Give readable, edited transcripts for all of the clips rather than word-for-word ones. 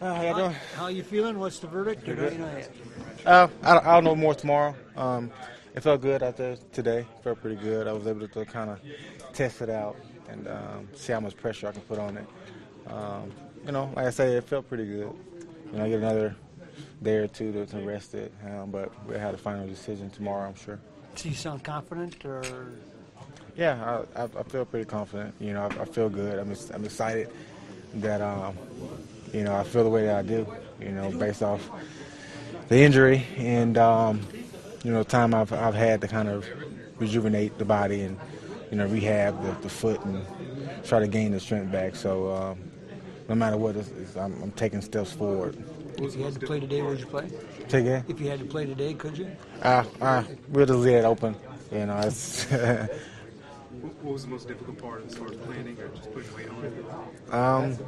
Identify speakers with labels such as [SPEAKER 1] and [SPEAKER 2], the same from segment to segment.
[SPEAKER 1] How you doing?
[SPEAKER 2] How you feeling? What's the verdict? Or don't you know yet?
[SPEAKER 1] I'll know more tomorrow. It felt good out there today. Felt pretty good. I was able to kind of test it out and see how much pressure I can put on it. Like I say, it felt pretty good. I get another day or two to rest it, but we'll have a final decision tomorrow, I'm sure.
[SPEAKER 2] Do you sound confident, or?
[SPEAKER 1] Yeah, I feel pretty confident. I feel good. I'm excited that I feel the way that I do. Based off the injury and time I've had to kind of rejuvenate the body and rehab the foot and try to gain the strength back. So no matter what, I'm taking steps forward.
[SPEAKER 2] If you had to play today, would you play?
[SPEAKER 1] Say again?
[SPEAKER 2] If you had to play today, could you?
[SPEAKER 1] We'll just leave it open. It's.
[SPEAKER 3] What was the most difficult part as far as planning or just putting weight on it?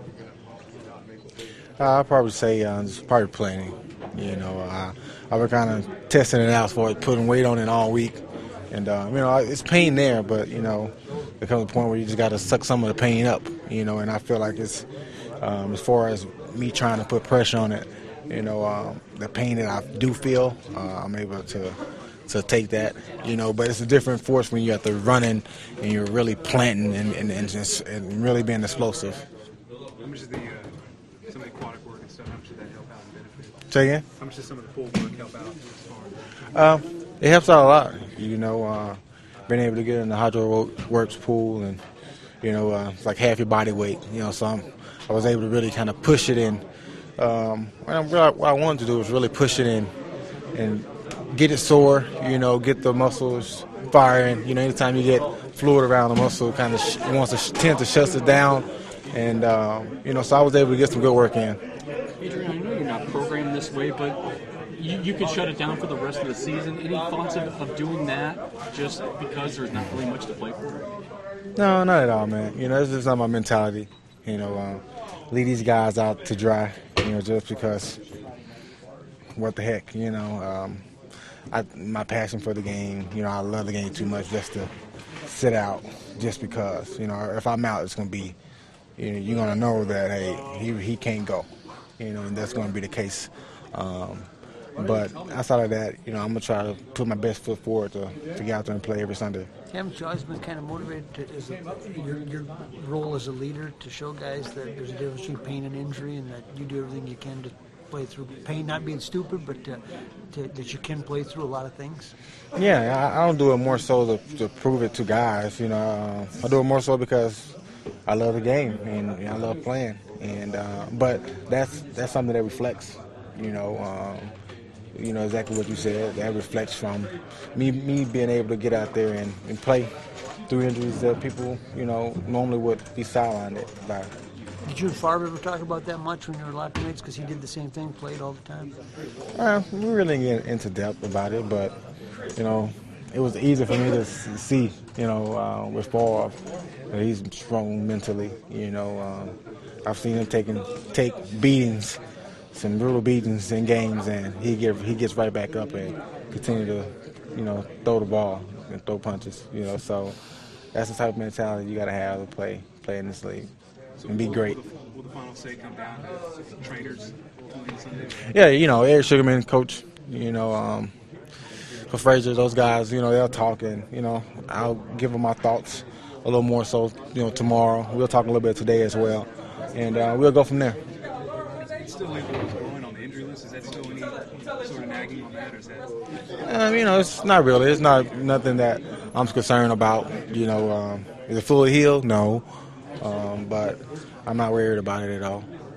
[SPEAKER 1] I'd probably say just probably planning. I've been kind of testing it out for it, putting weight on it all week. And, it's pain there, but, there comes a point where you just got to suck some of the pain up, and I feel like it's, as far as me trying to put pressure on it, the pain that I do feel, I'm able to take that, but it's a different force when you're at the running and you're really planting and really being explosive.
[SPEAKER 3] How much is some of the aquatic work and stuff, how much did that help out and benefit?
[SPEAKER 1] Say again?
[SPEAKER 3] How much does some of the pool work help out as far as?
[SPEAKER 1] It helps out a lot, being able to get in the Hydro Works pool and, it's like half your body weight, so I was able to really kind of push it in. What I wanted to do was really push it in and get it sore, get the muscles firing. Anytime you get fluid around the muscle, kind of tend to shut it down. And, so I was able to get some good work in.
[SPEAKER 4] Adrian, I know you're not programmed this way, but you could shut it down for the rest of the season. Any thoughts of doing that just because there's not really much to play for?
[SPEAKER 1] No, not at all, man. It's just not my mentality. Leave these guys out to dry, just because what the heck, my passion for the game, I love the game too much just to sit out just because, if I'm out, it's going to be, you're going to know that, hey, he can't go, and that's going to be the case. But outside of that, I'm going to try to put my best foot forward to get out there and play every Sunday.
[SPEAKER 2] Haven't you always been kind of motivated your role as a leader to show guys that there's a difference between pain and injury and that you do everything you can to play through pain, not being stupid, but that you can play through a lot of things?
[SPEAKER 1] Yeah, I don't do it more so to prove it to guys. I do it more so because I love the game and I love playing. And but that's something that reflects, exactly what you said. That reflects from me being able to get out there and play through injuries that people, normally would be sidelined by.
[SPEAKER 2] Did you and Favre ever talk about that much when you were locker mates? Because he did the same thing, played all the time.
[SPEAKER 1] We really get into depth about it, but it was easy for me to see, with Favre that he's strong mentally. I've seen him take beatings, some brutal beatings in games, and he gets right back up and continue to, throw the ball and throw punches. So that's the type of mentality you got to have to play in this league. And be great.
[SPEAKER 3] Will the final say come down to trainers on Sunday?
[SPEAKER 1] Yeah, Eric Sugarman, coach, for Frazier, those guys, they'll talk and, I'll give them my thoughts a little more so, tomorrow. We'll talk a little bit today as well. And we'll go from there.
[SPEAKER 3] Still able to going on the injury list? Is that still any sort of nagging on that, or is that?
[SPEAKER 1] It's not really. It's not nothing that I'm concerned about. Is it fully healed? No. But I'm not worried about it at all.